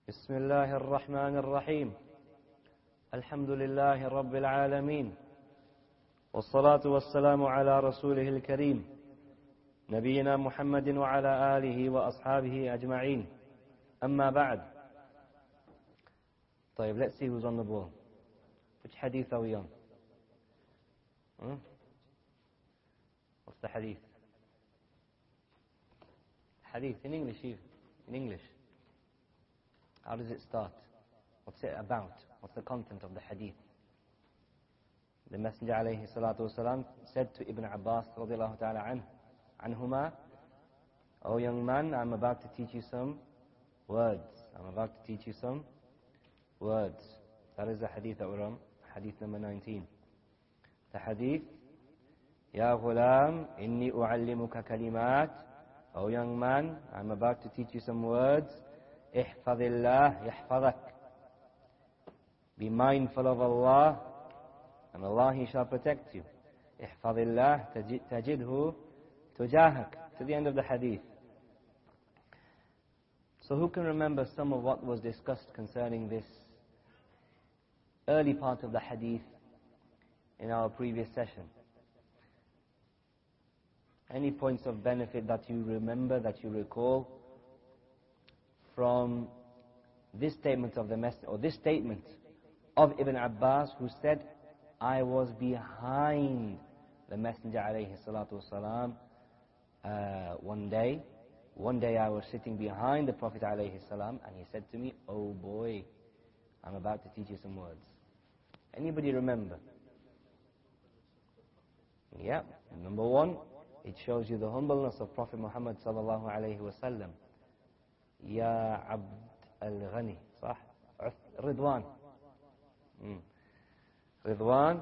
بسم الله الرحمن الرحيم الحمد لله رب العالمين والصلاة والسلام على رسوله الكريم نبينا محمد وعلى آله وأصحابه أجمعين أما بعد. طيب, let's see who's on the ball. Which hadith are we on? What's the hadith? Hadith in English, even. In English. How does it start? What's it about? What's the content of the hadith? The Messenger alayhi salatu wasalam said to Ibn Abbas radiallahu ta'ala anhuma, "O young man, I'm about to teach you some words. I'm about to teach you some words." That is the hadith that we're on, hadith number 19. The hadith, "Ya ghulam, inni u'allimuka kalimat." O young man, I'm about to teach you some words. احفظ الله يحفظك. Be mindful of Allah, and Allah He shall protect you. احفظ الله تجده تجاهك. To the end of the hadith. So who can remember some of what was discussed concerning this early part of the hadith in our previous session? Any points of benefit that you remember, that you recall from this statement of the Messenger, or this statement of Ibn Abbas, who said, "I was behind the Messenger alayhi salatu wasalam one day. One day I was sitting behind the Prophet alayhi salam, and he said to me, 'Oh boy, I'm about to teach you some words.'" Anybody remember? Yeah. Number one, it shows you the humbleness of Prophet Muhammad sallallahu alayhi wasallam. يا عبد الغني صح رضوان رضوان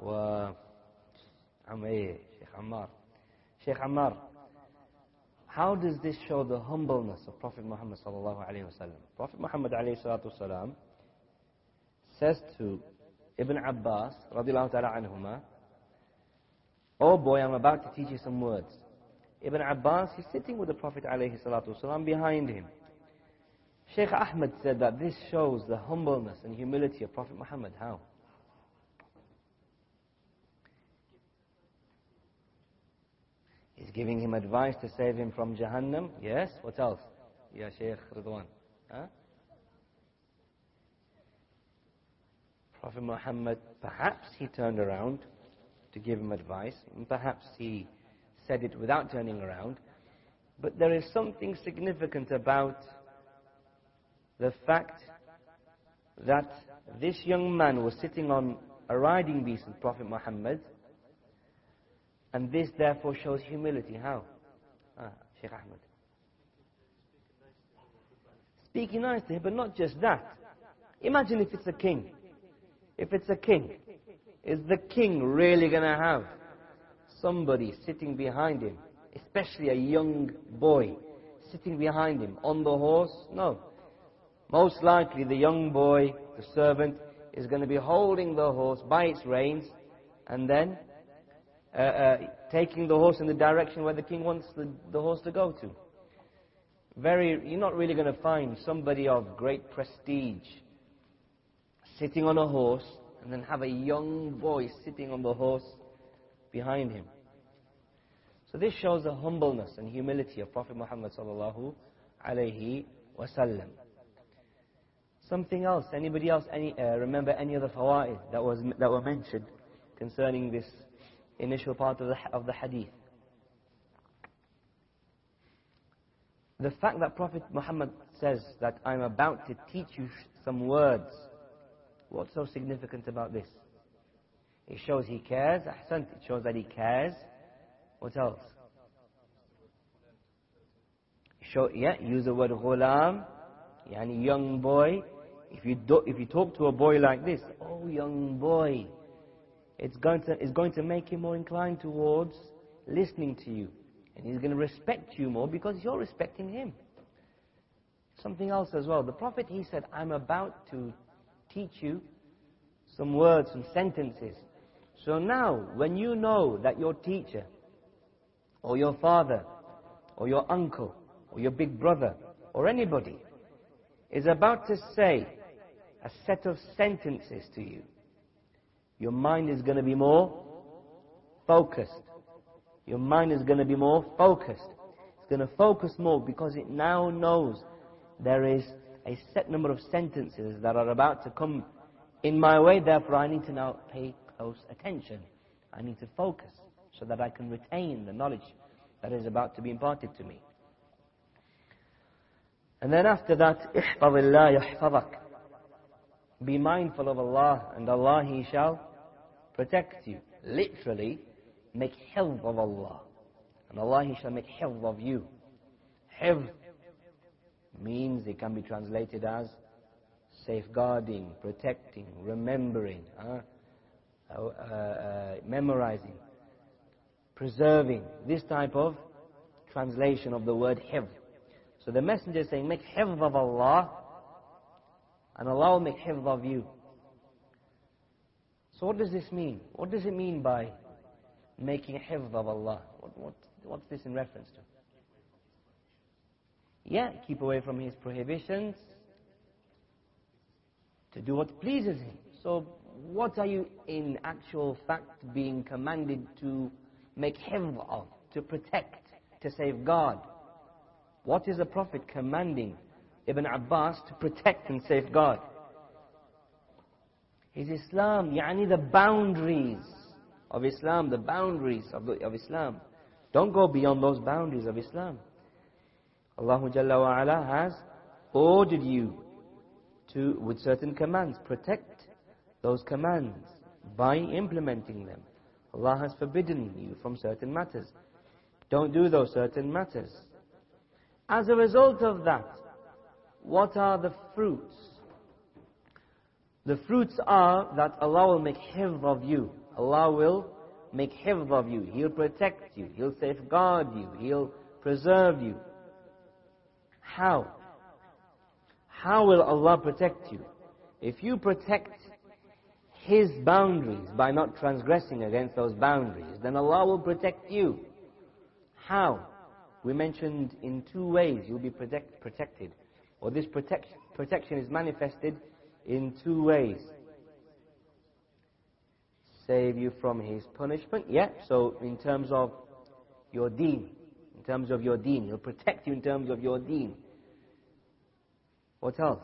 شيخ عمار. How does this show the humbleness of Prophet Muhammad sallallahu alayhi wasallam? Prophet Muhammad alayhi salatu wasalam says to Ibn Abbas radiallahu ta'ala anhuma, "Oh boy, I'm about to teach you some words." Ibn Abbas, he's sitting with the Prophet alayhi salatu wasalam behind him. Shaykh Ahmed said that this shows the humbleness and humility of Prophet Muhammad. How? He's giving him advice to save him from Jahannam. Yes, what else? Ya Shaykh Ridwan. Prophet Muhammad, perhaps he turned around to give him advice, and perhaps he said it without turning around, but there is something significant about the fact that this young man was sitting on a riding beast with Prophet Muhammad, and this therefore shows humility. How? Shaykh Ahmed. Speaking nice to him, but not just that. Imagine if it's a king. If it's a king, is the king really going to have somebody sitting behind him, especially a young boy sitting behind him on the horse? No. Most likely the young boy, the servant, is going to be holding the horse by its reins and then taking the horse in the direction where the king wants the horse to go to. You're not really going to find somebody of great prestige sitting on a horse and then have a young boy sitting on the horse behind him. So this shows the humbleness and humility of Prophet Muhammad sallallahu alayhi wasallam. Something else, anybody else remember any other fawaid that were mentioned concerning this initial part of the hadith? The fact that Prophet Muhammad says that I'm about to teach you some words, what's so significant about this? It shows he cares. Ahsant, it shows that he cares. What else? Use the word ghulam, yani young boy. If you talk to a boy like this, "Oh young boy," it's going to make him more inclined towards listening to you, and he's going to respect you more because you're respecting him. Something else as well. The Prophet, he said, "I'm about to teach you some words, some sentences." So now, when you know that your teacher, or your father, or your uncle, or your big brother, or anybody is about to say a set of sentences to you, your mind is going to be more focused. Your mind is going to be more focused. It's going to focus more because it now knows there is a set number of sentences that are about to come in my way. Therefore, I need to now pay close attention. I need to focus so that I can retain the knowledge that is about to be imparted to me. And then after that, احفظ الله يحفظك. Be mindful of Allah, and Allah, He shall protect you. Literally, make hifz of Allah, and Allah, He shall make hifz of you. Hifz means, it can be translated as safeguarding, protecting, remembering, memorizing, preserving. This type of translation of the word hifz. So the messenger is saying, make hifz of Allah, and Allah will make hifz of you. So what does this mean? What does it mean by making hifz of Allah? What's this in reference to? Yeah, keep away from His prohibitions, to do what pleases Him. So what are you in actual fact being commanded to make hifz of, to protect, to safeguard? What is the Prophet commanding Ibn Abbas to protect and safeguard? Is Islam, yani the boundaries of Islam, the boundaries of Islam. Don't go beyond those boundaries of Islam. Allah Jalla wa Ala has ordered you to, with certain commands, protect those commands by implementing them. Allah has forbidden you from certain matters. Don't do those certain matters. As a result of that, what are the fruits? The fruits are that Allah will make hifz of you. Allah will make hifz of you. He'll protect you. He'll safeguard you. He'll preserve you. How? How will Allah protect you? If you protect His boundaries by not transgressing against those boundaries, then Allah will protect you. How? We mentioned in two ways you'll be protected. Or this protection is manifested in two ways. Save you from His punishment. Yeah, so in terms of your deen. In terms of your deen. He'll protect you in terms of your deen. What else?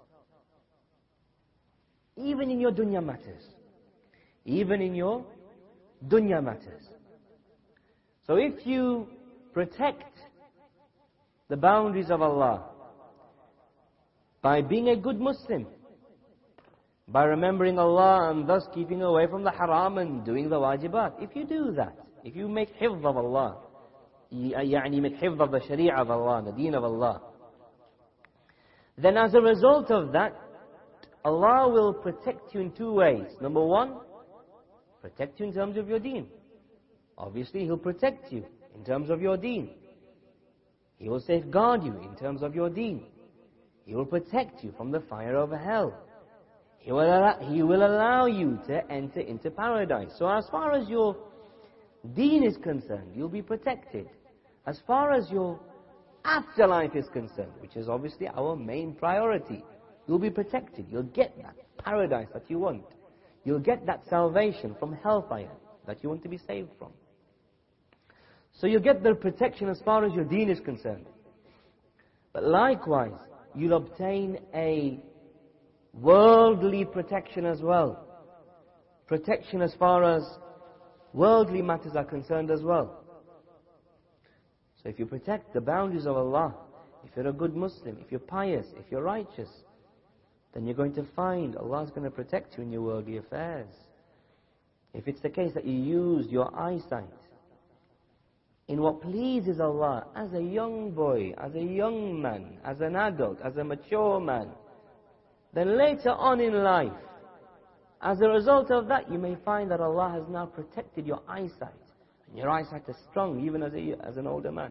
Even in your dunya matters. Even in your dunya matters. So if you protect the boundaries of Allah by being a good Muslim, by remembering Allah and thus keeping away from the haram and doing the wajibat, if you do that, if you make hifz of Allah, يعني make hifz of the sharia of Allah, the deen of Allah, then as a result of that, Allah will protect you in two ways. Number one, protect you in terms of your deen. Obviously, He'll protect you in terms of your deen. He will safeguard you in terms of your deen. He will protect you from the fire of hell. He will allow you to enter into paradise. So as far as your deen is concerned, you'll be protected. As far as your afterlife is concerned, which is obviously our main priority, you'll be protected. You'll get that paradise that you want. You'll get that salvation from hellfire that you want to be saved from. So you'll get the protection as far as your deen is concerned. But likewise, you'll obtain a worldly protection as well. Protection as far as worldly matters are concerned as well. So if you protect the boundaries of Allah, if you're a good Muslim, if you're pious, if you're righteous, then you're going to find Allah's going to protect you in your worldly affairs. If it's the case that you use your eyesight in what pleases Allah, as a young boy, as a young man, as an adult, as a mature man, then later on in life, as a result of that, you may find that Allah has now protected your eyesight. And your eyesight is strong, even as an older man.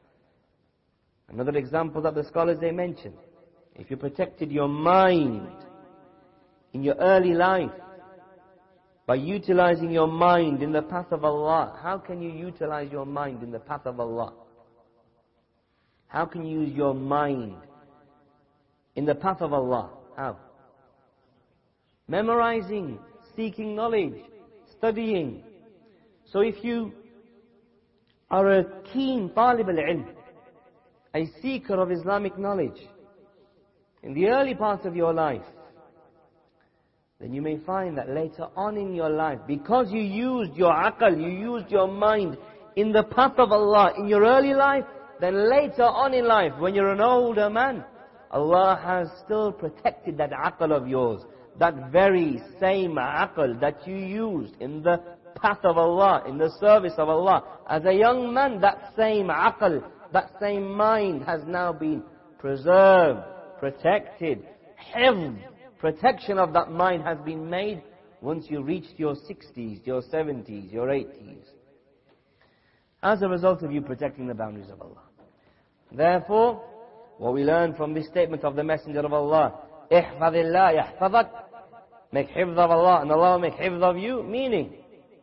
Another example that the scholars, they mention, if you protected your mind in your early life, by utilizing your mind in the path of Allah, how can you utilize your mind in the path of Allah? How can you use your mind in the path of Allah. How? Memorizing, seeking knowledge, studying. So if you are a keen talib al-ilm, a seeker of Islamic knowledge, in the early part of your life, then you may find that later on in your life, because you used your aql, you used your mind in the path of Allah in your early life, then later on in life, when you're an older man, Allah has still protected that aql of yours, that very same aql that you used in the path of Allah, in the service of Allah. As a young man, that same aql, that same mind has now been preserved, protected, hifz. Protection of that mind has been made once you reached your 60s, your 70s, your 80s. As a result of you protecting the boundaries of Allah. Therefore, what we learn from this statement of the Messenger of Allah, احفظ الله يحفظك, make hifz of Allah and Allah will make hifz of you, meaning,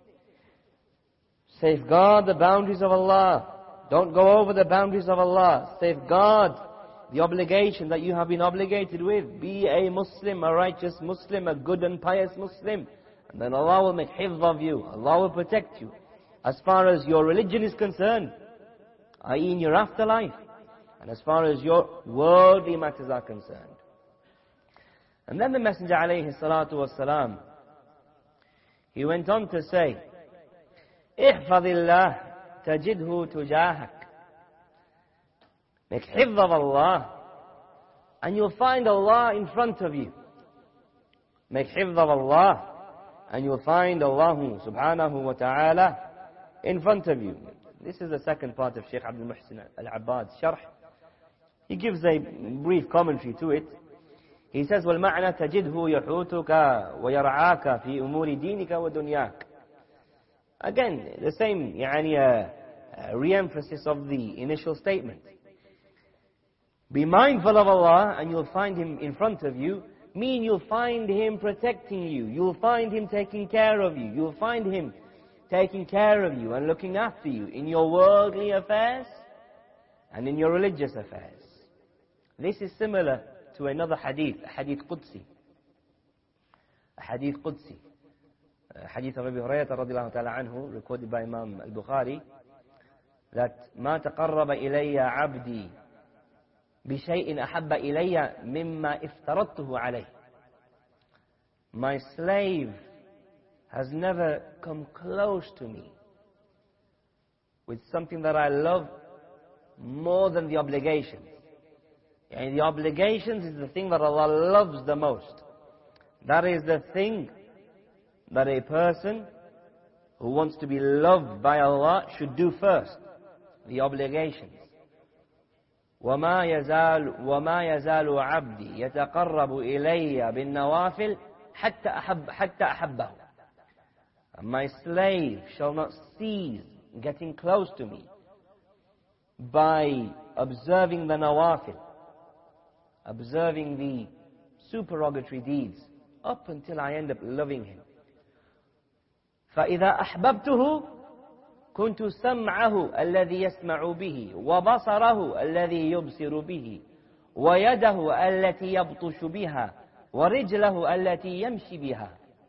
safeguard the boundaries of Allah. Don't go over the boundaries of Allah. Safeguard the obligation that you have been obligated with. Be a Muslim, a righteous Muslim, a good and pious Muslim. And then Allah will make hifz of you. Allah will protect you. As far as your religion is concerned, i.e. in your afterlife, and as far as your worldly matters are concerned. And then the Messenger alayhi salatu wasalam, he went on to say, احفظ الله تجده تجاهك. Make hifz of Allah, and you'll find Allah in front of you. Make hifz of Allah, and you'll find Allah subhanahu wa ta'ala in front of you. This is the second part of Shaykh Abdul Muhsin al-Abbad's sharh. He gives a brief commentary to it. He says, وَالْمَعْنَى تَجِدْهُ يَحُوتُكَ وَيَرْعَاكَ فِي أُمُورِ دِينِكَ وَدُنْيَاكَ. Again, the same re-emphasis of the initial statement. Be mindful of Allah and you'll find Him in front of you, mean you'll find Him protecting you, you'll find Him taking care of you, you'll find Him taking care of you and looking after you in your worldly affairs and in your religious affairs. This is similar to another hadith, a hadith Qudsi. A hadith Qudsi. A hadith of Abu Hurairah radiallahu ta'ala anhu, recorded by Imam al-Bukhari, that ما تقرب إلي عبدي بشيء أحب إلي مما افترضته عليه. My slave has never come close to me with something that I love more than the obligations. And the obligations is the thing that Allah loves the most. That is the thing that a person who wants to be loved by Allah should do first. The obligations. وما يزال عبدي يتقرب إلي بالنوافل حتى أحبه. My slave shall not cease getting close to me by observing the nawafil, observing the supererogatory deeds, up until I end up loving him. فإذا أحببته كنت سمعه الذي يسمع به وبصره الذي يبصر به ويده التي يبطش بها ورجله التي يمشي بها.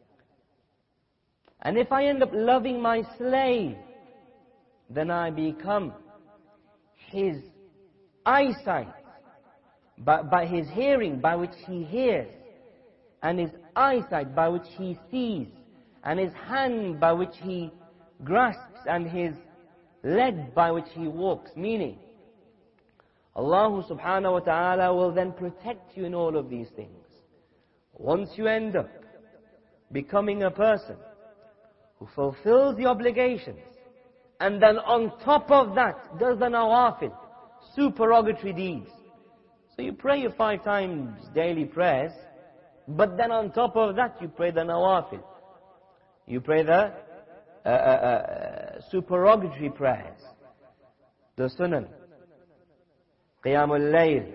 And if I end up loving my slave, then I become his eyesight, by his hearing by which he hears, and his eyesight by which he sees, and his hand by which he grasps, and his leg by which he walks. Meaning, Allah subhanahu wa ta'ala will then protect you in all of these things. Once you end up becoming a person who fulfills the obligations, and then on top of that does the nawafil, supererogatory deeds. So you pray your 5 times daily prayers, but then on top of that you pray the nawafil. You pray the supererogatory prayers, the sunan, qiyamul layl.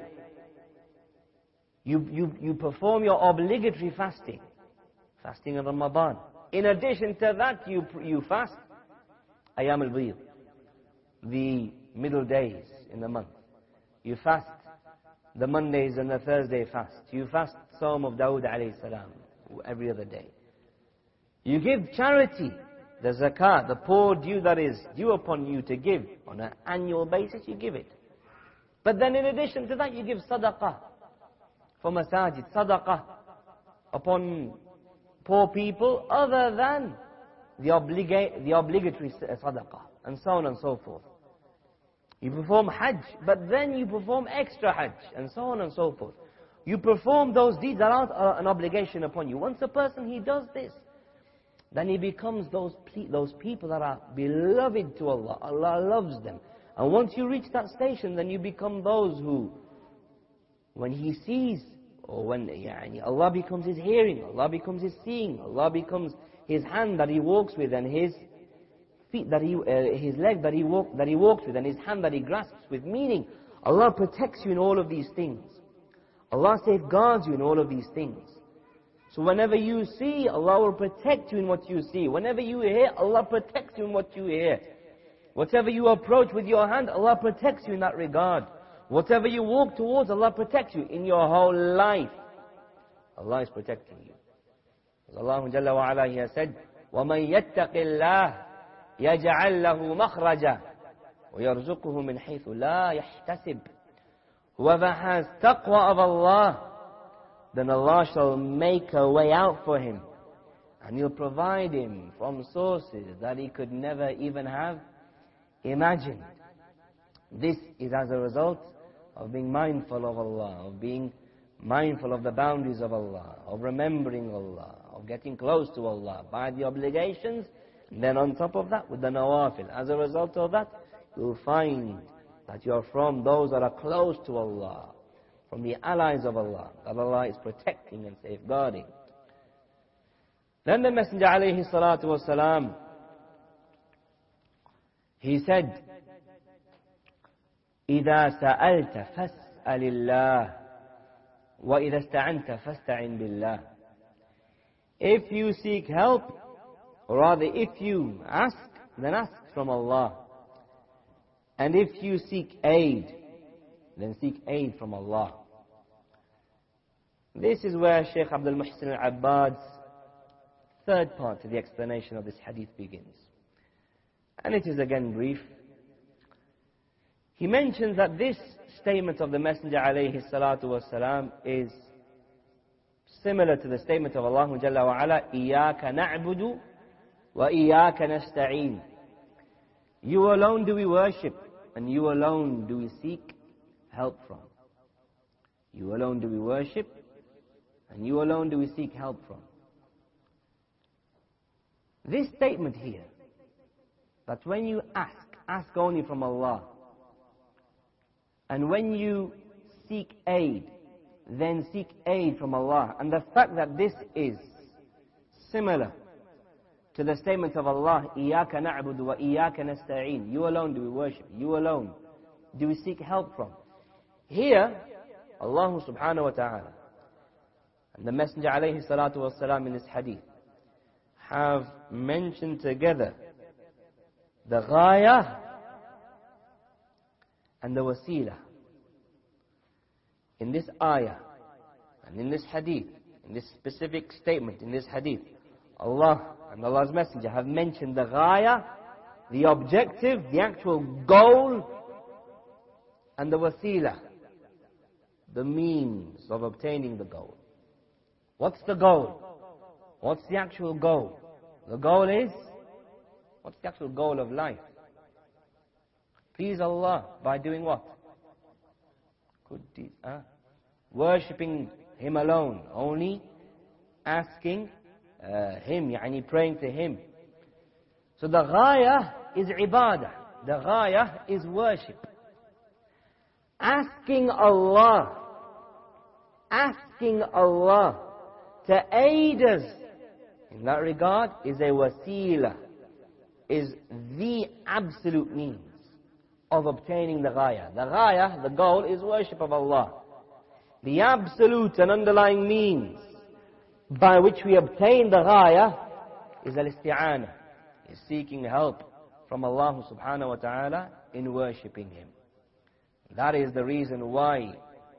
You perform your obligatory fasting, fasting in Ramadan. In addition to that, you fast Ayyam al-Bid, the middle days in the month. You fast the Mondays and the Thursday fast. You fast Sawm of Dawood alayhi salam every other day. You give charity, the zakat, the poor due that is due upon you to give on an annual basis, you give it. But then in addition to that, you give sadaqah for masajid, sadaqah upon poor people other than the obligatory sadaqah, and so on and so forth. You perform hajj, but then you perform extra hajj, and so on and so forth. You perform those deeds that aren't an obligation upon you. Once a person, he does this, then he becomes those people that are beloved to Allah. Allah loves them. And once you reach that station, then you become those who, when He sees, or when Allah becomes His hearing, Allah becomes His seeing, Allah becomes His hand that He walks with, and His feet that His leg that He walks with, and His hand that He grasps with. Meaning, Allah protects you in all of these things. Allah safeguards you in all of these things. So whenever you see, Allah will protect you in what you see. Whenever you hear, Allah protects you in what you hear. Whatever you approach with your hand, Allah protects you in that regard. Whatever you walk towards, Allah protects you in your whole life. Allah is protecting you. As Allah Jalla wa Ala, He has said, وَمَنْ يَتَّقِ اللَّهِ يَجْعَلْ لَهُ مَخْرَجًا وَيَرْزُقُهُ مِنْ حَيْثُ لَا يَحْتَسِبُ. Whoever has taqwa of Allah, then Allah shall make a way out for him, and He'll provide him from sources that he could never even have imagined. This is as a result of being mindful of Allah, of being mindful of the boundaries of Allah, of remembering Allah, of getting close to Allah by the obligations, and then on top of that with the nawafil. As a result of that, you'll find that you're from those that are close to Allah, from the allies of Allah, that Allah is protecting and safeguarding. Then the Messenger alayhi salatu wasalam, he said, إِذَا سَأَلْتَ فَاسْأَلِ اللَّهِ وَإِذَا اسْتَعَنْتَ فَاسْتَعِنْ بِاللَّهِ. If you seek help, or rather if you ask, then ask from Allah. And if you seek aid, then seek aid from Allah. This is where Shaykh Abdul Muhsin al-Abbad's third part to the explanation of this hadith begins. And it is again brief. He mentions that this statement of the Messenger alayhi salatu wasalam is similar to the statement of Allah Jalla wa Ala, إِيَّاكَ نَعْبُدُ وَإِيَّاكَ نَسْتَعِينُ. You alone do we worship, and you alone do we seek help from. You alone do we worship, and you alone do we seek help from. This statement here, that when you ask only from Allah, and when you seek aid, then seek aid from Allah. And the fact that this is similar to the statement of Allah, إِيَّاكَ نَعْبُدُ وَإِيَّاكَ نَسْتَعِينُ. You alone do we worship, you alone do we seek help from. Here, Allah subhanahu wa ta'ala and the Messenger alayhi salatu wasalam in this hadith have mentioned together the ghayah and the wasila. In this ayah and in this hadith, in this specific statement, in this hadith, Allah and Allah's Messenger have mentioned the ghayah, the objective, the actual goal, and the wasila, the means of obtaining the goal. What's the goal? What's the actual goal? The goal is, what's the actual goal of life? Please Allah by doing what? Good deeds. Worshipping Him alone, only asking Him, praying to Him. So the ghayah is ibadah. The ghayah is worship. Asking Allah to aid us in that regard is a wasila, is the absolute means of obtaining the ghayah. The ghayah, the goal, is worship of Allah. The absolute and underlying means by which we obtain the ghayah is al-isti'anah, is seeking help from Allah subhanahu wa ta'ala in worshipping Him. That is the reason why the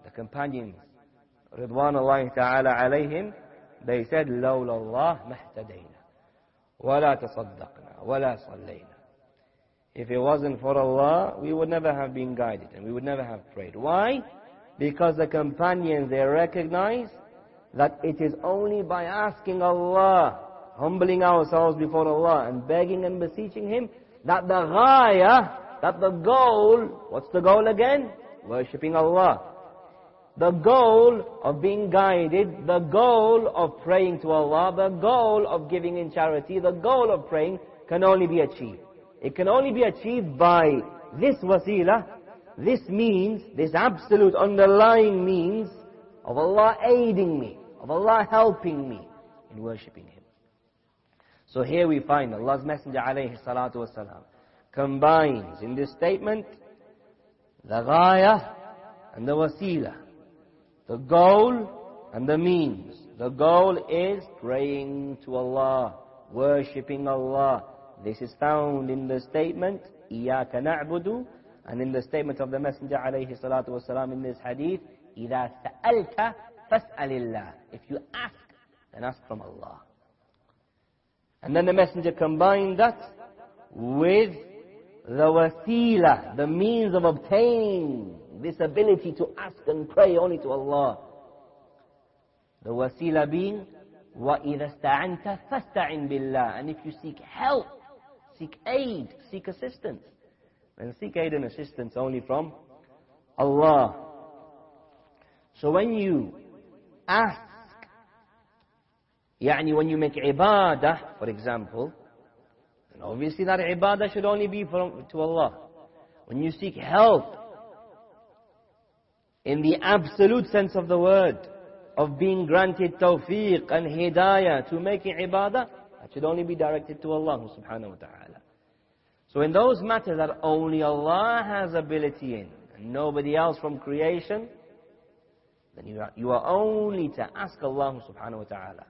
the companions, Ridwanullahi ta'ala alayhim, they said, لَوْلَا اللَّهِ مَهْتَدَيْنَا وَلَا تَصَدَّقْنَا وَلَا صَلَّيْنَا. If it wasn't for Allah, we would never have been guided and we would never have prayed. Why? Because the companions, they recognize that it is only by asking Allah, humbling ourselves before Allah and begging and beseeching Him, that the ghaya, that the goal, what's the goal again? Worshipping Allah. The goal of being guided, the goal of praying to Allah, the goal of giving in charity, the goal of praying can only be achieved. It can only be achieved by this wasila, this means, this absolute underlying means of Allah aiding me, of Allah helping me in worshipping Him. So here we find Allah's Messenger alayhi salatu wasalam combines in this statement the ghaya and the wasila, the goal and the means. The goal is praying to Allah, worshipping Allah. This is found in the statement, إِيَّاكَ نَعْبُدُ, and in the statement of the Messenger alayhi salatu wasalam in this hadith, إِذَا سَأَلْتَ فَاسْأَلِ اللَّهِ. If you ask, then ask from Allah. And then the Messenger combined that with the wasila, the means of obtaining this ability to ask and pray only to Allah. The wasila being, وَإِذَا اسْتَعَنْتَ فَاسْتَعِنْ بِاللَّهِ. And if you seek help, seek aid, seek assistance, then seek aid and assistance only from Allah. So when you ask, when you make ibadah, for example, then obviously that ibadah should only be to Allah. When you seek help, in the absolute sense of the word, of being granted tawfiq and hidayah to making ibadah, that should only be directed to Allah subhanahu wa ta'ala. So in those matters that only Allah has ability in, and nobody else from creation, then you are only to ask Allah subhanahu wa ta'ala.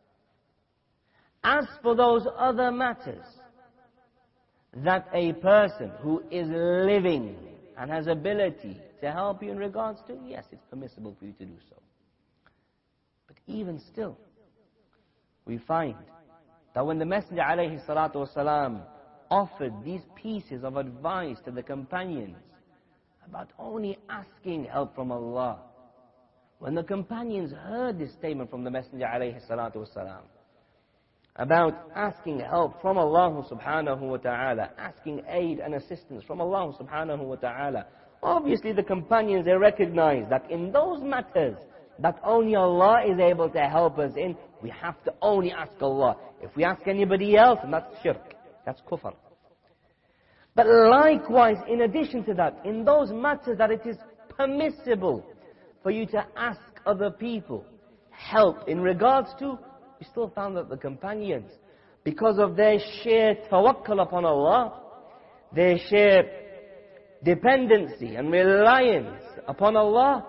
As for those other matters that a person who is living and has ability to help you in regards to, yes, it's permissible for you to do so. But even still, we find that when the Messenger alayhi salatu wasalam offered these pieces of advice to the companions about only asking help from Allah, when the companions heard this statement from the Messenger alayhi salatu wasalam about asking help from Allah subhanahu wa ta'ala, asking aid and assistance from Allah subhanahu wa ta'ala, obviously the companions, they recognize that in those matters that only Allah is able to help us in, we have to only ask Allah. If we ask anybody else, then that's shirk, that's kufr. But likewise, in addition to that, in those matters that it is permissible for you to ask other people help in regards to, we still found that the companions, because of their sheer tawakkul upon Allah, their sheer dependency and reliance upon Allah,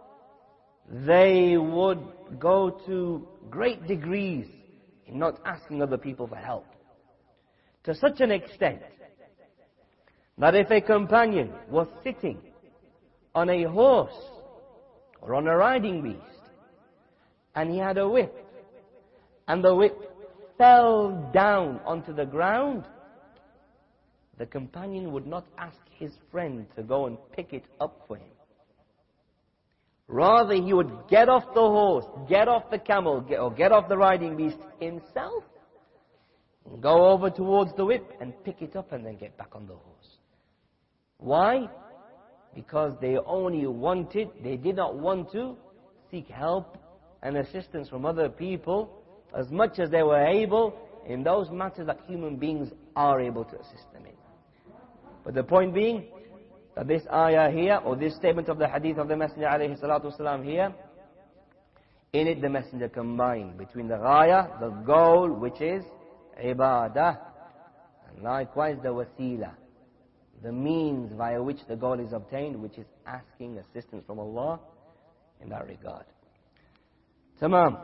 they would go to great degrees in not asking other people for help. To such an extent that if a companion was sitting on a horse or on a riding beast and he had a whip, and the whip fell down onto the ground, the companion would not ask his friend to go and pick it up for him. Rather, he would get off the horse, get off the camel, or get off the riding beast himself, and go over towards the whip and pick it up and then get back on the horse. Why? Because they did not want to seek help and assistance from other people as much as they were able in those matters that human beings are able to assist them in. But the point being that this ayah here, or this statement of the hadith of the Messenger alayhi salatu wasalam here, in it the Messenger combined between the ghaya, the goal, which is ibadah, and likewise the wasila, the means via which the goal is obtained, which is asking assistance from Allah in that regard. Tamam.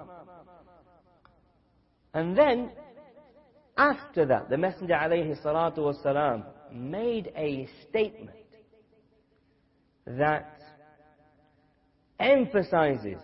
And then, after that, the Messenger alayhi salatu wasalam made a statement that emphasizes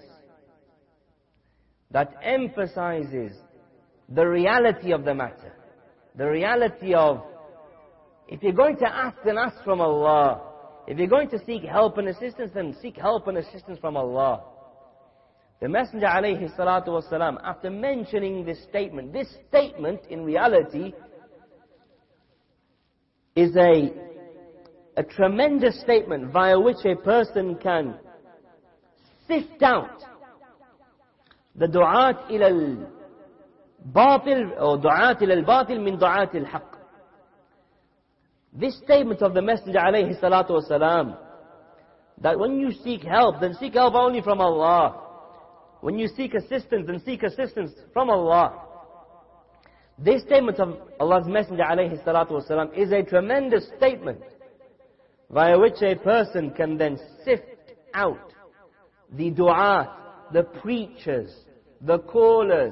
the reality of the matter. The reality of, if you're going to ask, then ask from Allah. If you're going to seek help and assistance, then seek help and assistance from Allah. The Messenger alayhi salatu wasalam, after mentioning this statement in reality is a tremendous statement via which a person can sift out the du'at ila al-batil or du'at ila al-batil min du'at al-haqq. This statement of the Messenger alayhi salatu wasalam, that when you seek help, then seek help only from Allah. When you seek assistance, then seek assistance from Allah. This statement of Allah's Messenger alayhi salatu wasalam is a tremendous statement via which a person can then sift out the du'at, the preachers, the callers,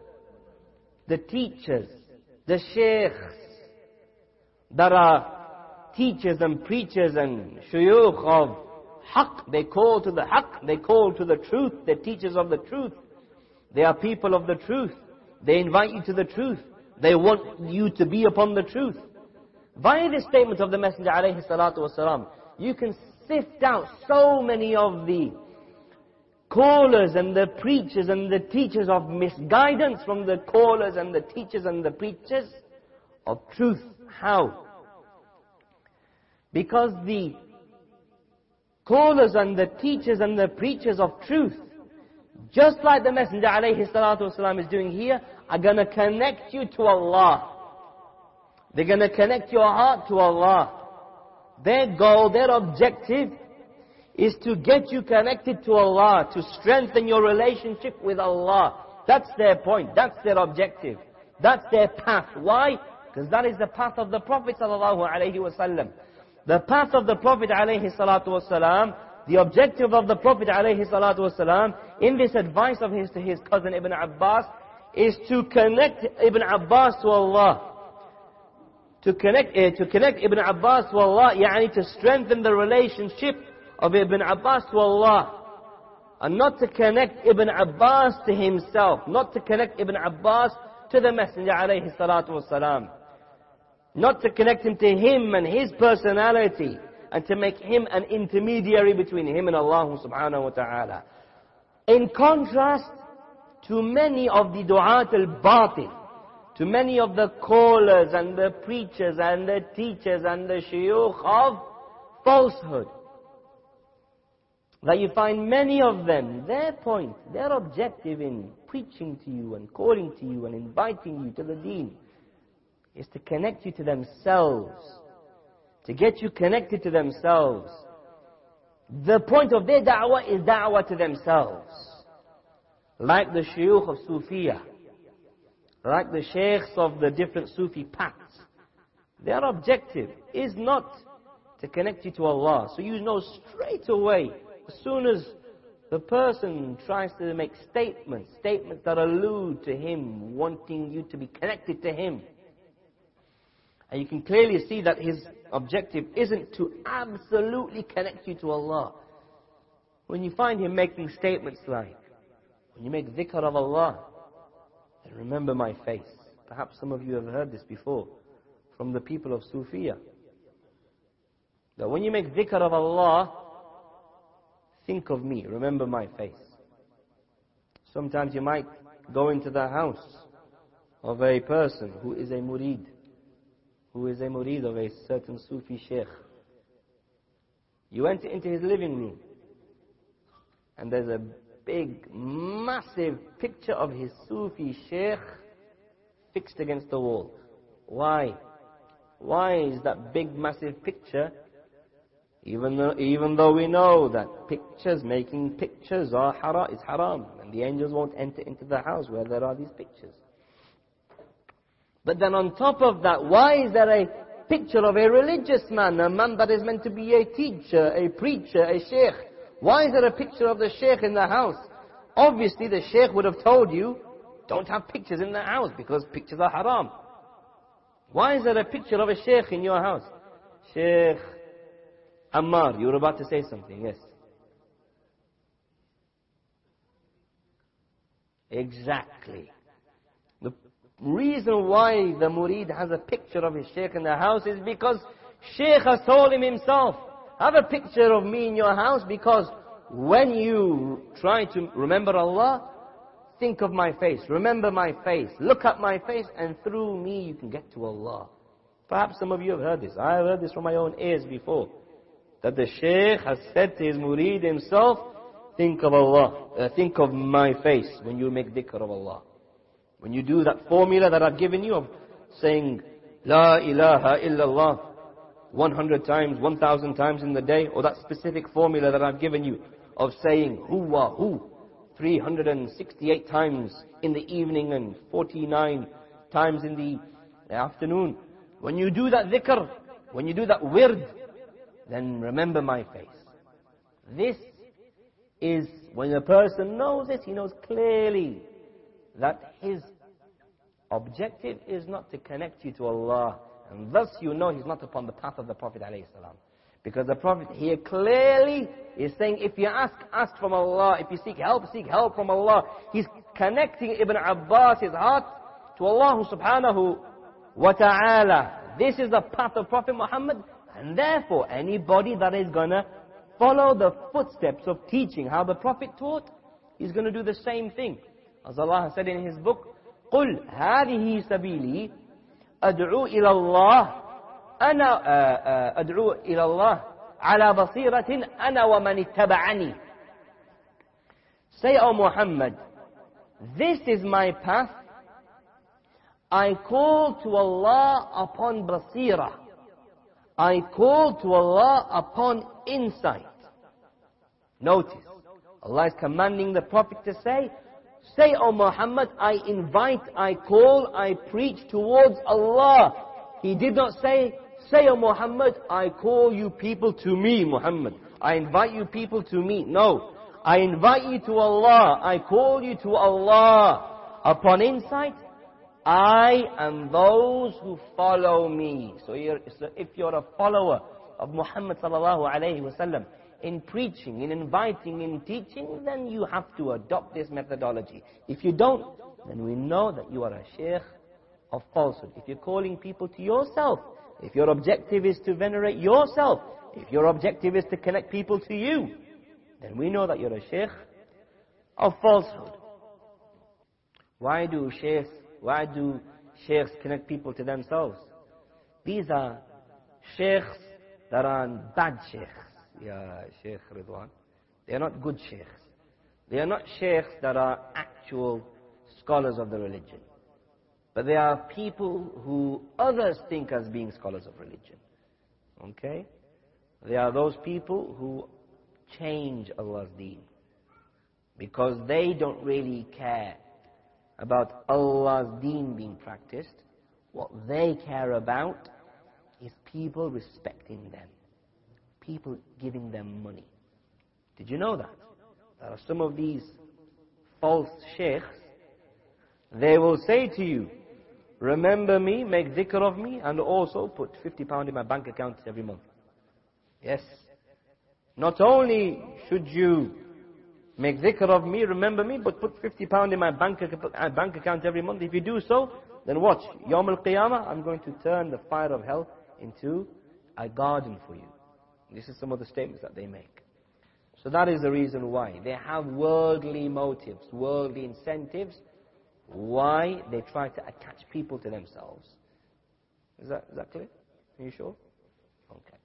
the teachers, the sheikhs that are teachers and preachers and shuyukh of haqq. They call to the haqq, they call to the truth, they're teachers of the truth. They are people of the truth. They invite you to the truth. They want you to be upon the truth. Via this statement of the Messenger alayhi salatu wasalam, you can sift out so many of the callers and the preachers and the teachers of misguidance from the callers and the teachers and the preachers of truth. How? Because the callers and the teachers and the preachers of truth, just like the Messenger alayhi salatu wasalam is doing here, are going to connect you to Allah. They're going to connect your heart to Allah. Their goal, their objective is to get you connected to Allah, to strengthen your relationship with Allah. That's their point, that's their objective, that's their path. Why? Because that is the path of the Prophet sallallahu alaihi wasallam. The path of the Prophet alayhi salatu wasalam, the objective of the Prophet alayhi salatu wasalam, in this advice of his to his cousin Ibn Abbas, is to connect Ibn Abbas to Allah. To connect Ibn Abbas to Allah, yani to strengthen the relationship of Ibn Abbas to Allah. And not to connect Ibn Abbas to himself, not to connect Ibn Abbas to the Messenger alayhi salatu wasalam. Not to connect him to him and his personality, and to make him an intermediary between him and Allah subhanahu wa ta'ala. In contrast to many of the du'at al-batil, to many of the callers and the preachers and the teachers and the shuyukh of falsehood, that you find many of them, their point, their objective in preaching to you and calling to you and inviting you to the deen is to connect you to themselves, to get you connected to themselves. The point of their da'wah is da'wah to themselves. Like the shuyukh of Sufiya, like the sheikhs of the different Sufi paths, their objective is not to connect you to Allah. So you know straight away, as soon as the person tries to make statements that allude to him, wanting you to be connected to him, and you can clearly see that his objective isn't to absolutely connect you to Allah. When you find him making statements like, when you make dhikr of Allah, then remember my face. Perhaps some of you have heard this before from the people of Sufiya. That when you make dhikr of Allah, think of me, remember my face. Sometimes you might go into the house of a person who is a murid, of a certain Sufi sheikh. You enter into his living room, and there's a big, massive picture of his Sufi sheikh fixed against the wall. Why? Why is that big, massive picture? Even though we know that making pictures is haram, and the angels won't enter into the house where there are these pictures. But then on top of that, why is there a picture of a religious man, a man that is meant to be a teacher, a preacher, a sheikh? Why is there a picture of the sheikh in the house? Obviously the sheikh would have told you, don't have pictures in the house because pictures are haram. Why is there a picture of a sheikh in your house? Sheikh Ammar, you were about to say something, yes. Exactly. The reason why the murid has a picture of his shaykh in the house is because shaykh has told him himself, have a picture of me in your house, because when you try to remember Allah, think of my face, remember my face, look at my face, and through me you can get to Allah. Perhaps some of you have heard this. I have heard this from my own ears before. That the shaykh has said to his murid himself, think of Allah, think of my face when you make dhikr of Allah. When you do that formula that I've given you of saying, La ilaha illallah, 100 times, 1,000 times in the day, or that specific formula that I've given you of saying Huwa Hu 368 times in the evening and 49 times in the afternoon. When you do that dhikr, when you do that wird, then remember my face. This is, when a person knows this, he knows clearly that his objective is not to connect you to Allah. And thus you know he's not upon the path of the Prophet ﷺ. Because the Prophet here clearly is saying, if you ask, ask from Allah. If you seek help from Allah. He's connecting Ibn Abbas, his heart, to Allah subhanahu wa ta'ala. This is the path of Prophet Muhammad. And therefore, anybody that is going to follow the footsteps of teaching how the Prophet taught, he's going to do the same thing. As Allah has said in His book, قُلْ هَذِهِ سَبِيلِي أَدْعُو إِلَى اللَّهِ أدعو إلى الله على بصيرة أنا ومن اتبعني. Say, O Muhammad, this is my path. I call to Allah upon basira. I call to Allah upon insight. Notice, Allah is commanding the Prophet to say, O Muhammad, I invite, I call, I preach towards Allah. He did not say, O Muhammad, I call you people to me, Muhammad. I invite you people to me. No. I invite you to Allah. I call you to Allah. Upon insight, I and those who follow me. So if you're a follower of Muhammad sallallahu alayhi wa sallam, in preaching, in inviting, in teaching, then you have to adopt this methodology. If you don't, then we know that you are a shaykh of falsehood. If you're calling people to yourself, if your objective is to venerate yourself, if your objective is to connect people to you, then we know that you're a shaykh of falsehood. Why do sheikhs connect people to themselves? These are sheikhs that are bad sheikhs. Yeah, Sheikh Ridwan. They are not good sheikhs. They are not sheikhs that are actual scholars of the religion. But they are people who others think as being scholars of religion. Okay? They are those people who change Allah's deen. Because they don't really care about Allah's deen being practiced. What they care about is people respecting them. People giving them money. Did you know that? There are some of these false sheikhs. They will say to you, remember me, make dhikr of me, and also put £50 in my bank account every month. Yes. Not only should you make dhikr of me, remember me, but put £50 in my bank account every month. If you do so, then watch. Yawm al-Qiyamah, I'm going to turn the fire of hell into a garden for you. This is some of the statements that they make. So that is the reason why. They have worldly motives, worldly incentives, why they try to attach people to themselves. Is that clear? Are you sure? Okay.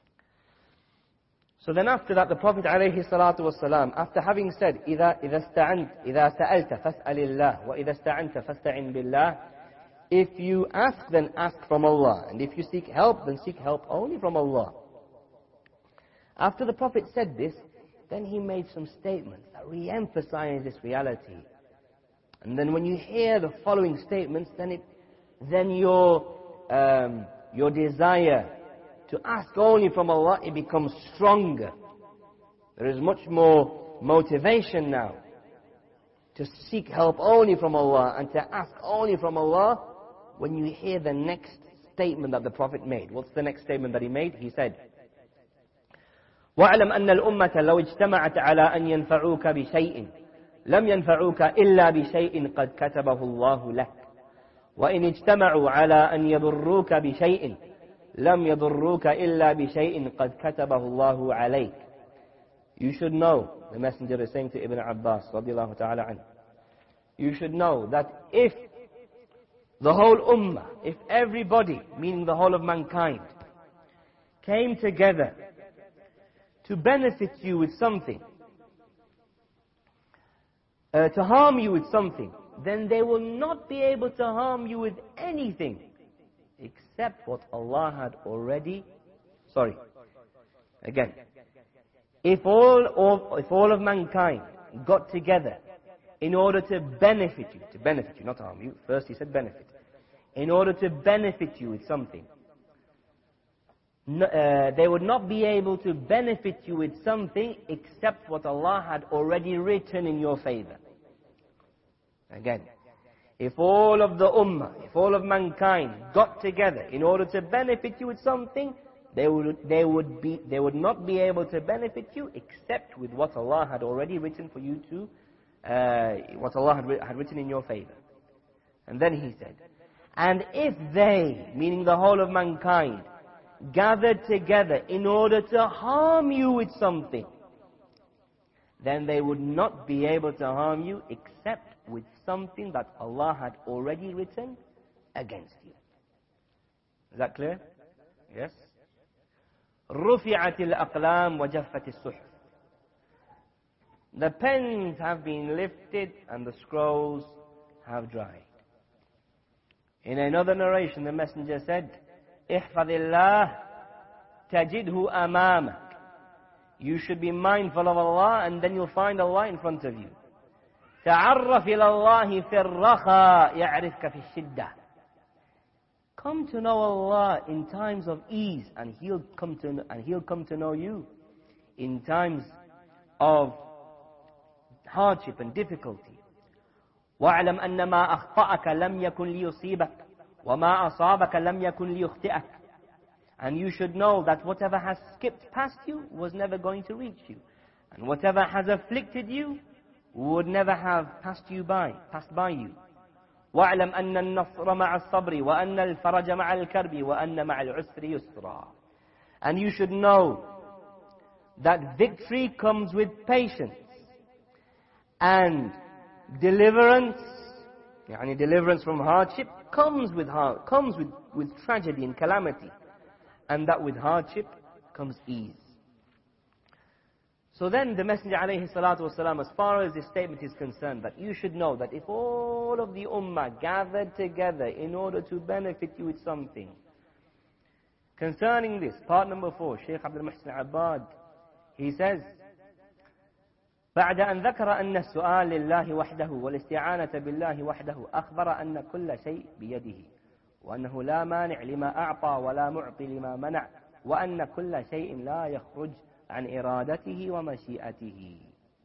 So then after that, the Prophet ﷺ, after having said, إِذَا سَأَلْتَ فَاسْأَلِ اللَّهِ وَإِذَا اسْتَعَنْتَ فَاسْتَعِنْ بِاللَّهِ, if you ask, then ask from Allah. And if you seek help, then seek help only from Allah. After the Prophet said this, then he made some statements that re-emphasize this reality. And then when you hear the following statements, then your desire to ask only from Allah, it becomes stronger. There is much more motivation now to seek help only from Allah and to ask only from Allah when you hear the next statement that the Prophet made. What's the next statement that he made? He said, وَاعْلَمْ أَنَّ الْأُمَّةَ لَوْ اجْتَمَعَتْ عَلَىٰ أَنْ يَنْفَعُوكَ بِشَيْءٍ لم ينفعوك إلا بشيء قد كتبه الله لك وإن اجتمعوا على أن يضروك بشيء لم يضروك إلا بشيء قد كتبه الله عليك. You should know, the Messenger is saying to Ibn Abbas radiallahu ta'ala anhu, you should know that if the whole ummah, if everybody, meaning the whole of mankind, came together to benefit you with something, to harm you with something, then they will not be able to harm you with anything except what Allah had already, if all of mankind got together in order to benefit you, not harm you, first he said benefit, in order to benefit you with something, they would not be able to benefit you with something except what Allah had already written in your favor. Again, if all of the ummah, if all of mankind got together in order to benefit you with something, they would not be able to benefit you except with what Allah had already written for you to, what Allah had written in your favor. And then he said, and if they, meaning the whole of mankind, gathered together in order to harm you with something, then they would not be able to harm you except with something that Allah had already written against you. Is that clear? Yes? رُفِعَتِ الْأَقْلَامُ وَجَفَّتِ الصُّحُفُ. The pens have been lifted and the scrolls have dried. In another narration, the Messenger said, احفظ الله تجده أمامك. You should be mindful of Allah and then you'll find Allah in front of you. تعرف إلى الله في الرخاء يعرفك في الشدة. Come to know Allah in times of ease and He'll come to know you in times of hardship and difficulty. واعلم أن ما أخطأك لم يكن ليصيبك وما أصابك لم يكن ليخطئك. And you should know that whatever has skipped past you was never going to reach you, and whatever has afflicted you would never have passed by you. واعلم أن النصر مع الصبر وأن الفرج مع الكرب وأن مع العسر يسرا. And you should know that victory comes with patience, and deliverance, يعني deliverance from hardship, comes with tragedy and calamity, and that with hardship comes ease. So then the Messenger alayhi salatu wasalam, as far as this statement is concerned, that you should know that if all of the ummah gathered together in order to benefit you with something, concerning this, part number 4, Shaykh Abdul Muhsin Abbad, he says, بعد أن ذكر أن السؤال لله وحده والاستعانة بالله وحده أخبر أن كل شيء بيده وأنه لا مانع لما أعطى ولا معطي لما منع وأن كل شيء لا يخرج عن إرادته ومشيئته.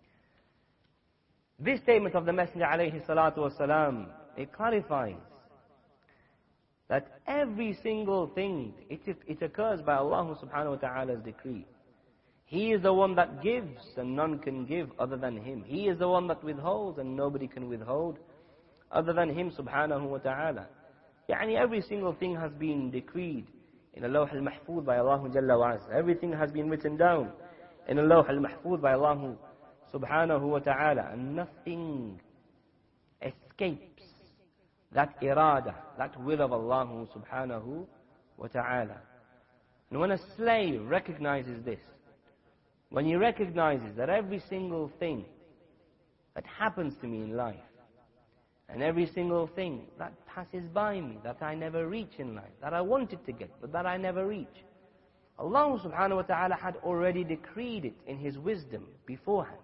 This statement of the Messenger alayhi salatu wasalam, it clarifies that every single thing, it occurs by Allah subhanahu wa ta'ala's decree. He is the one that gives and none can give other than Him. He is the one that withholds and nobody can withhold other than Him subhanahu wa ta'ala. Yani every single thing has been decreed in the Lawh al-Mahfuz by Allah Jalla wa Azza. Everything has been written down in the Lawh al-Mahfuz by Allah subhanahu wa ta'ala. And nothing escapes that irada, that will of Allah subhanahu wa ta'ala. And when a slave recognizes this, when he recognizes that every single thing that happens to me in life, and every single thing that passes by me, that I never reach in life, that I wanted to get, but that I never reach, Allah subhanahu wa ta'ala had already decreed it in His wisdom beforehand.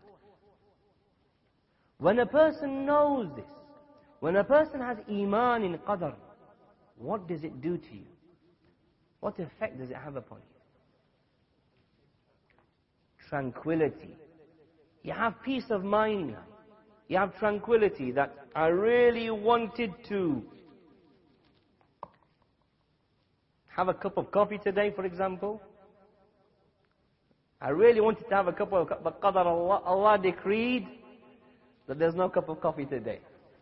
When a person knows this, when a person has iman in qadr, what does it do to you? What effect does it have upon you? Tranquility. You have peace of mind now. You have tranquility that I really wanted to have a cup of coffee today, for example. I really wanted to have a cup of coffee, but Qadar Allah decreed that there's no cup of coffee today.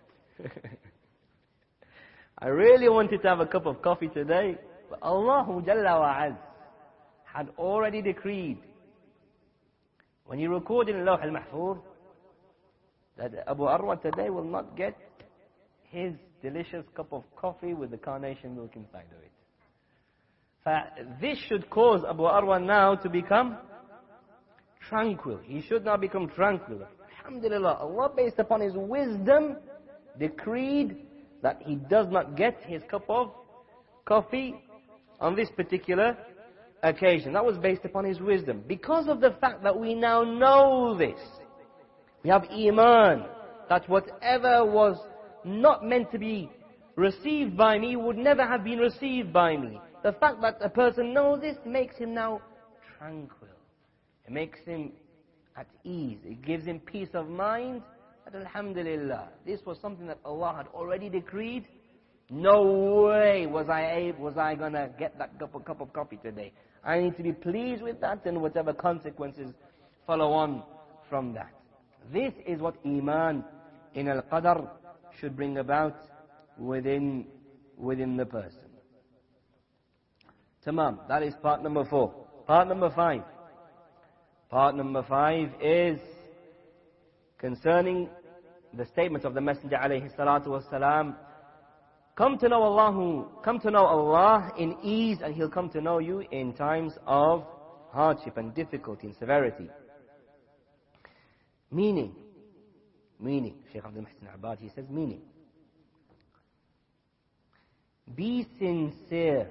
I really wanted to have a cup of coffee today, but Allah Jalla wa Az had already decreed, when He recorded in Lawh al-Mahfuz, that Abu Arwa today will not get his delicious cup of coffee with the carnation milk inside of it. This should cause Abu Arwa now to become tranquil. He should now become tranquil. Alhamdulillah, Allah based upon His wisdom decreed that he does not get his cup of coffee on this particular occasion. That was based upon His wisdom. Because of the fact that we now know this, we have Iman, that whatever was not meant to be received by me would never have been received by me. The fact that a person knows this makes him now tranquil. It makes him at ease. It gives him peace of mind. But alhamdulillah, this was something that Allah had already decreed. No way was I going to get that cup of coffee today. I need to be pleased with that, and whatever consequences follow on from that. This is what Iman in Al-Qadr should bring about within the person. Tamam, that is part number 4. Part number 5. Part number 5 is concerning the statement of the Messenger alayhi salatu wasalam, come to know Allah in ease, and He'll come to know you in times of hardship and difficulty and severity. Meaning, Shaykh Abdul Muhsin Abbad, he says meaning. Be sincere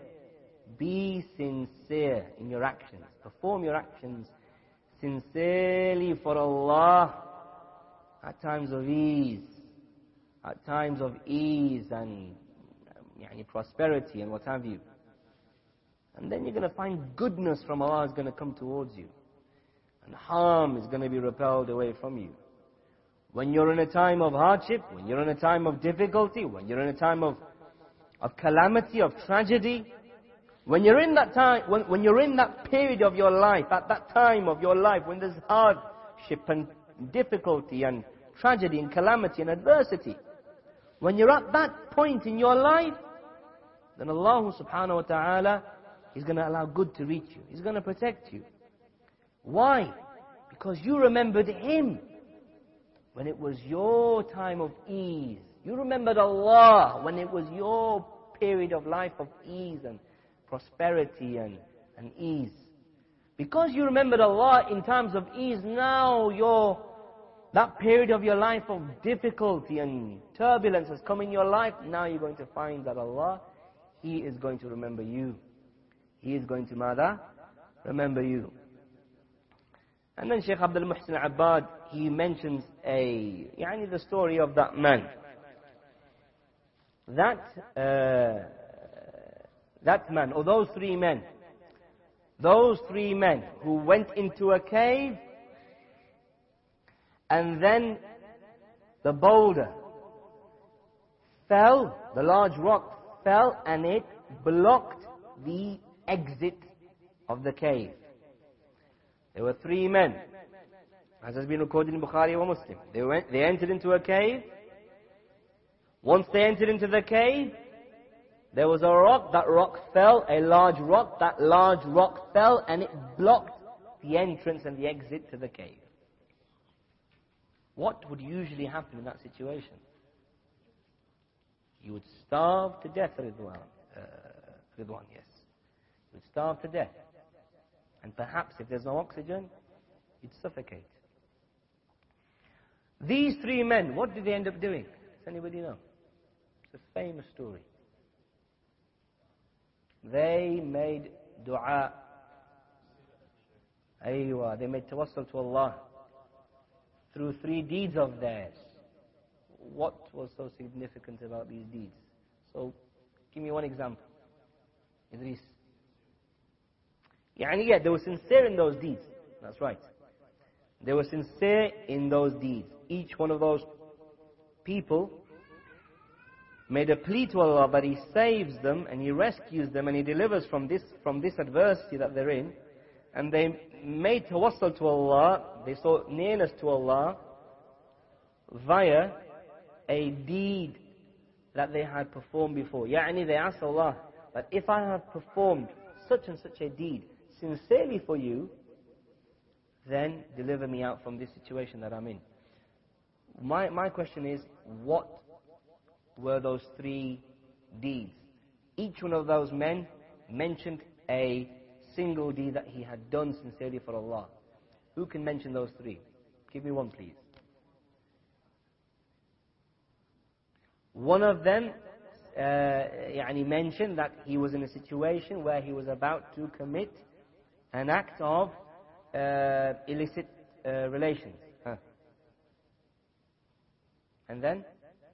in your actions. Perform your actions sincerely for Allah at times of ease. At times of ease and prosperity and what have you. And then you're going to find goodness from Allah is going to come towards you. And harm is going to be repelled away from you. When you're in a time of hardship, when you're in a time of difficulty, when you're in a time of calamity, of tragedy, when you're in that time, when you're in that period of your life, at that time of your life, when there's hardship and difficulty and tragedy and calamity and adversity, when you're at that point in your life, then Allah subhanahu wa ta'ala is going to allow good to reach you. He's going to protect you. Why? Because you remembered Him when it was your time of ease. You remembered Allah when it was your period of life of ease and prosperity and ease. Because you remembered Allah in times of ease, now that period of your life of difficulty and turbulence has come in your life. Now you're going to find that Allah, He is going to remember you. He is going to remember you. And then Shaykh Abdul Muhsin Abbad, he mentions the story of that man. That man, or those three men who went into a cave, and then the boulder fell, the large rock fell, and it blocked the exit of the cave. There were three men, as has been recorded in Bukhari or Muslim. They entered into a cave. Once they entered into the cave, there was a rock. That rock fell, a large rock. That large rock fell, and it blocked the entrance and the exit to the cave. What would usually happen in that situation? You would starve to death, Ridwan, yes. You would starve to death. And perhaps if there's no oxygen, you'd suffocate. These three men, what did they end up doing? Does anybody know? It's a famous story. They made dua. Aywa, they made tawassul to Allah through three deeds of theirs. What was so significant about these deeds? So, give me one example. Idris. They were sincere in those deeds. That's right. They were sincere in those deeds. Each one of those people made a plea to Allah that He saves them and He rescues them and He delivers from this adversity that they're in. And they made tawassul to Allah. They sought nearness to Allah via a deed that they had performed before. Yani they asked Allah that if I have performed such and such a deed sincerely for you, then deliver me out from this situation that I'm in. My question is, what were those 3 deeds? Each one of those men mentioned a single deed that he had done sincerely for Allah. Who can mention those 3? Give me one, please. One of them mentioned that he was in a situation where he was about to commit an act of illicit relations. And then?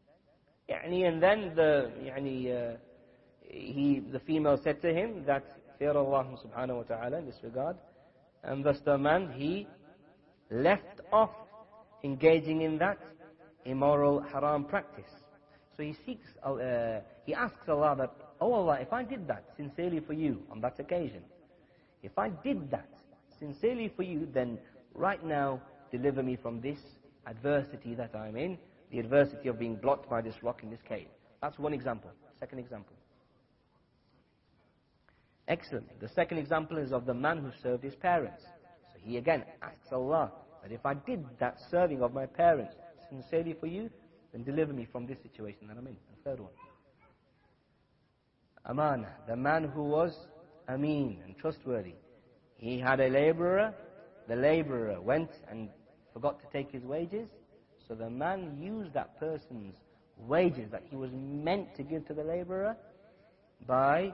The female said to him that, fear Allah subhanahu wa ta'ala in this regard. And thus the man, he left off engaging in that immoral, haram practice. So he asks Allah that, oh Allah, if I did that sincerely for you on that occasion, if I did that sincerely for you, then right now deliver me from this adversity that I'm in, the adversity of being blocked by this rock in this cave. That's one example. Second example. Excellent. The second example is of the man who served his parents. So he again asks Allah that if I did that serving of my parents sincerely for you, then deliver me from this situation that I'm in. The third one. Amana, the man who was ameen and trustworthy. He had a laborer. The laborer went and forgot to take his wages. So the man used that person's wages that he was meant to give to the laborer by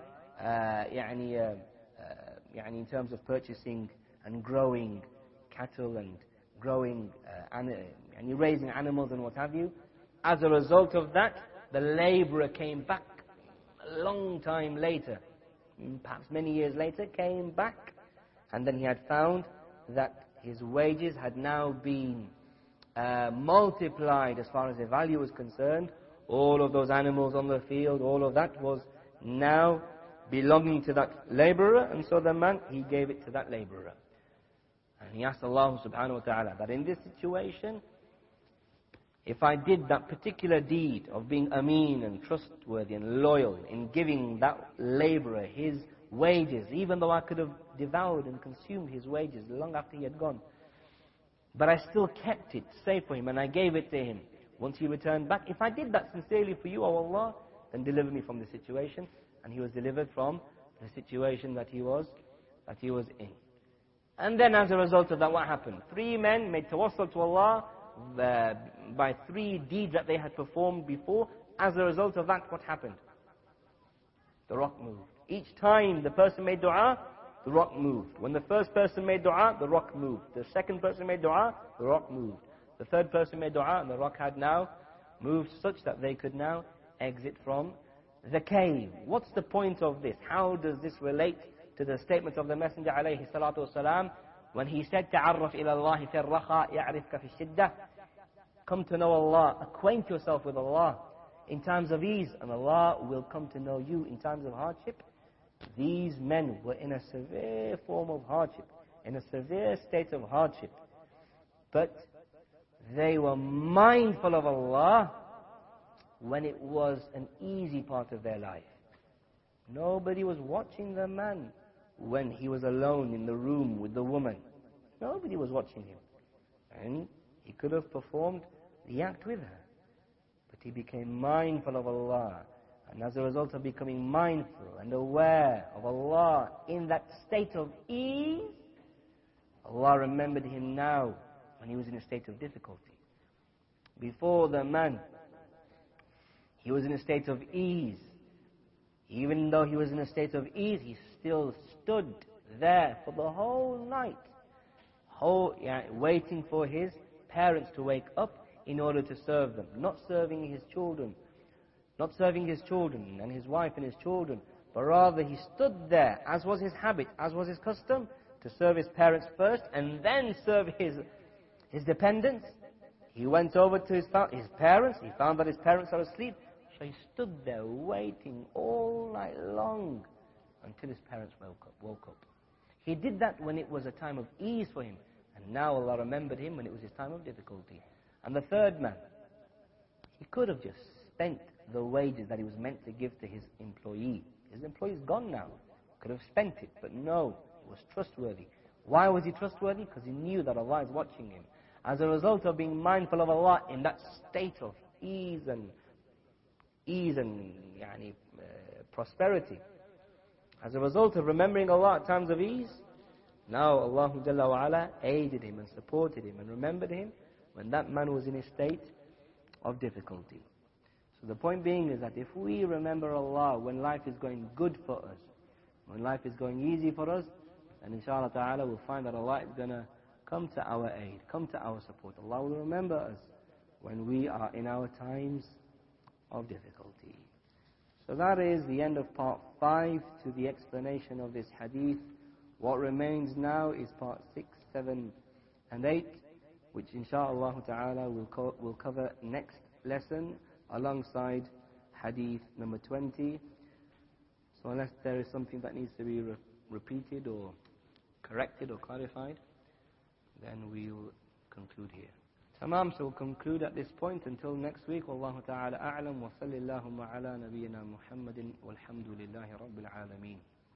in terms of purchasing and growing cattle and growing raising animals and what have you. As a result of that, the laborer came back a long time later, perhaps many years later, came back, and then he had found that his wages had now been multiplied as far as the value was concerned. All of those animals on the field, all of that was now belonging to that laborer, and so the man, he gave it to that laborer. And he asked Allah subhanahu wa ta'ala that in this situation, if I did that particular deed of being ameen and trustworthy and loyal in giving that laborer his wages, even though I could have devoured and consumed his wages long after he had gone, but I still kept it safe for him and I gave it to him once he returned back. If I did that sincerely for you, O Allah, then deliver me from this situation. And he was delivered from the situation that he was in. And then as a result of that, what happened? 3 men made tawassul to Allah by 3 deeds that they had performed before. As a result of that, what happened? The rock moved. Each time the person made dua, the rock moved. When the first person made dua, the rock moved. The second person made dua, the rock moved. The third person made dua, and the rock had now moved such that they could now exit from the cave. What's the point of this? How does this relate to the statement of the Messenger alayhi salatu wasalam when he said, تَعَرَّفْ إِلَى اللَّهِ فِي الرَّخَاءِ يَعْرِفْكَ فِي الشِّدَّةِ? Come to know Allah, acquaint yourself with Allah in times of ease, and Allah will come to know you in times of hardship. These men were in a severe form of hardship, in a severe state of hardship, but they were mindful of Allah when it was an easy part of their life. Nobody was watching the man when he was alone in the room with the woman. Nobody was watching him. And he could have performed the act with her. But he became mindful of Allah. And as a result of becoming mindful and aware of Allah in that state of ease, Allah remembered him now when he was in a state of difficulty. Before the man, he was in a state of ease. Even though he was in a state of ease, he still stood there for the whole night, waiting for his parents to wake up in order to serve them. Not serving his children and his wife and his children, but rather he stood there, as was his habit, as was his custom, to serve his parents first and then serve his dependents. He went over to his parents, he found that his parents are asleep, so he stood there waiting all night long until his parents woke up. He did that when it was a time of ease for him, and now Allah remembered him when it was his time of difficulty. And the third man, He could have just spent the wages that he was meant to give to his employee. His employee's gone now. Could have spent it, but no, he was trustworthy. Why was he trustworthy? Because he knew that Allah is watching him. As a result of being mindful of Allah in that state of ease and prosperity, as a result of remembering Allah at times of ease, now Allah Jalla wa Ala aided him and supported him and remembered him when that man was in a state of difficulty. So the point being is that if we remember Allah when life is going good for us, when life is going easy for us, then inshallah ta'ala we'll find that Allah is going to come to our aid, come to our support. Allah will remember us when we are in our times of difficulty. So that is the end of part 5 to the explanation of this hadith. What remains now is part 6, 7 and 8, which inshaAllah ta'ala will cover next lesson alongside hadith number 20. So unless there is something that needs to be repeated or corrected or clarified, then we'll conclude here. Tamam, so we'll conclude at this point until next week. Wallahu ta'ala a'lam wa sallallahu ala nabiyyina Muhammadin walhamdulillahi rabbil alameen.